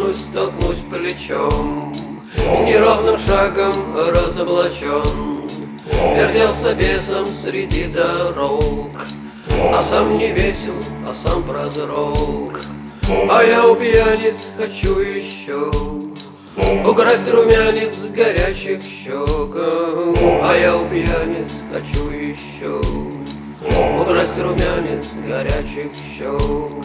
столкнусь плечом, неровным шагом разоблачен, вертелся бесом среди дорог, а сам не весел, а сам продрог. А я у пьяниц хочу еще украсть румянец с горячих щек. А я у пьяниц хочу еще украсть румянец с горячих щек.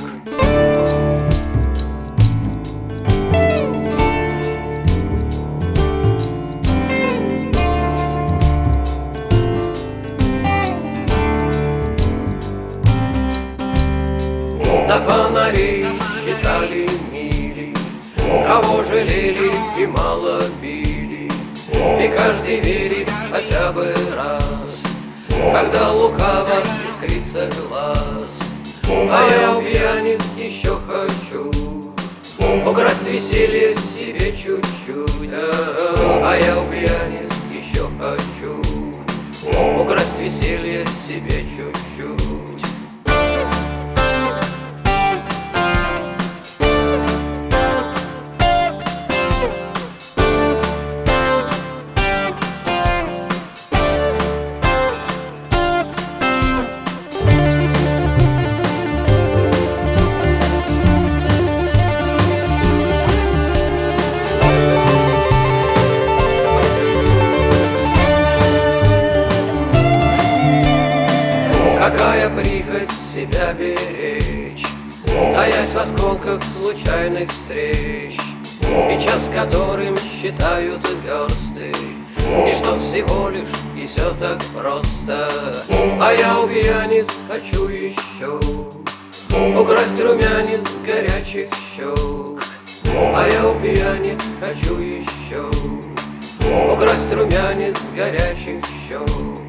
До фонарей считали мили, кого жалели и мало били. И каждый верит хотя бы раз, когда лукаво искрится глаз. А я у пьяниц еще хочу украсть веселье себе чуть-чуть. А я у пьяниц еще хочу украсть веселье себе чуть-чуть. Какая прихоть себя беречь, таясь в осколках случайных встреч, и час которым считают версты, ничто всего лишь и все так просто. А я у пьяниц хочу еще украсть румянец с горячих щек. А я у пьяниц хочу еще украсть румянец с горячих щек.